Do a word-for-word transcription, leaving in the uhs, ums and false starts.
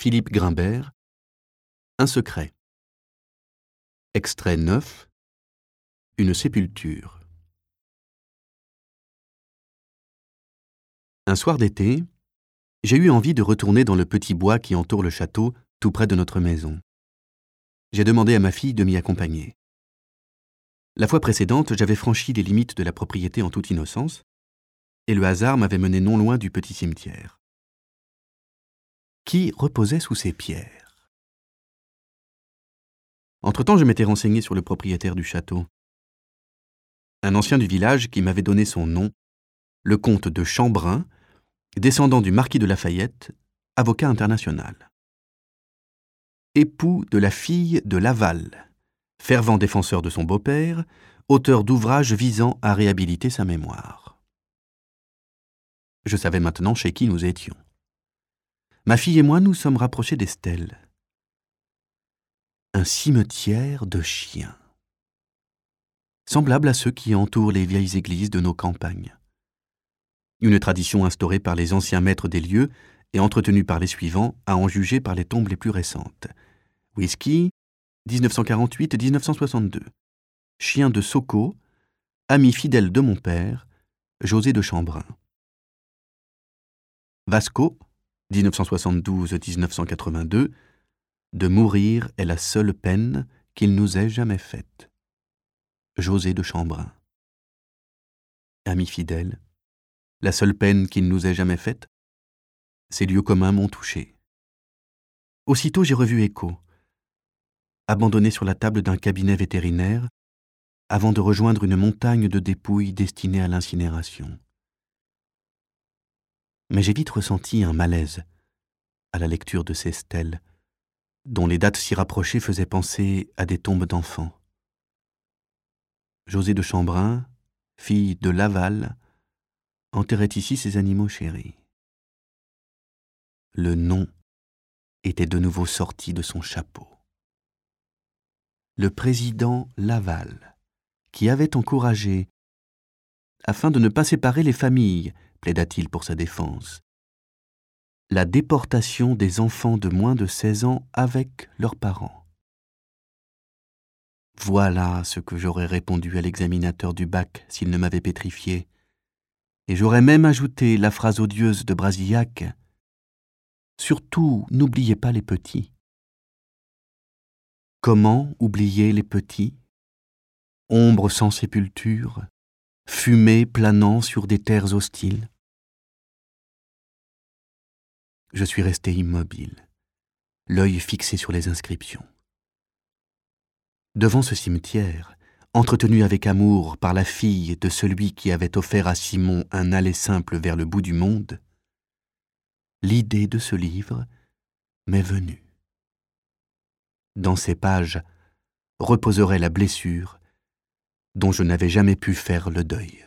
Philippe Grimbert, Un secret. Extrait neuf. Une sépulture. Un soir d'été, j'ai eu envie de retourner dans le petit bois qui entoure le château, tout près de notre maison. J'ai demandé à ma fille de m'y accompagner. La fois précédente, j'avais franchi les limites de la propriété en toute innocence, et le hasard m'avait mené non loin du petit cimetière. Qui reposait sous ces pierres? Entre-temps, je m'étais renseigné sur le propriétaire du château. Un ancien du village qui m'avait donné son nom, le comte de Chambrun, descendant du marquis de Lafayette, avocat international. Époux de la fille de Laval, fervent défenseur de son beau-père, auteur d'ouvrages visant à réhabiliter sa mémoire. Je savais maintenant chez qui nous étions. Ma fille et moi nous sommes rapprochés d'Estelle. Un cimetière de chiens, semblable à ceux qui entourent les vieilles églises de nos campagnes. Une tradition instaurée par les anciens maîtres des lieux et entretenue par les suivants, à en juger par les tombes les plus récentes. Whisky, dix-neuf cent quarante-huit à dix-neuf cent soixante-deux. Chien de Soko, ami fidèle de mon père, José de Chambrun. Vasco, dix-neuf cent soixante-douze à dix-neuf cent quatre-vingt-deux. De mourir est la seule peine qu'il nous ait jamais faite. José de Chambrun. Ami fidèle, la seule peine qu'il nous ait jamais faite, ces lieux communs m'ont touché. Aussitôt j'ai revu Écho, abandonné sur la table d'un cabinet vétérinaire, avant de rejoindre une montagne de dépouilles destinées à l'incinération. Mais j'ai vite ressenti un malaise à la lecture de ces stèles, dont les dates si rapprochées faisaient penser à des tombes d'enfants. José de Chambrun, fille de Laval, enterrait ici ses animaux chéris. Le nom était de nouveau sorti de son chapeau. Le président Laval, qui avait encouragé, afin de ne pas séparer les familles, plaida-t-il pour sa défense, la déportation des enfants de moins de seize ans avec leurs parents. Voilà ce que j'aurais répondu à l'examinateur du bac s'il ne m'avait pétrifié, et j'aurais même ajouté la phrase odieuse de Brasillac. Surtout, n'oubliez pas les petits. Comment oublier les petits? Ombre sans sépulture, fumée planant sur des terres hostiles. Je suis resté immobile, l'œil fixé sur les inscriptions. Devant ce cimetière, entretenu avec amour par la fille de celui qui avait offert à Simon un aller simple vers le bout du monde, l'idée de ce livre m'est venue. Dans ces pages reposerait la blessure dont je n'avais jamais pu faire le deuil.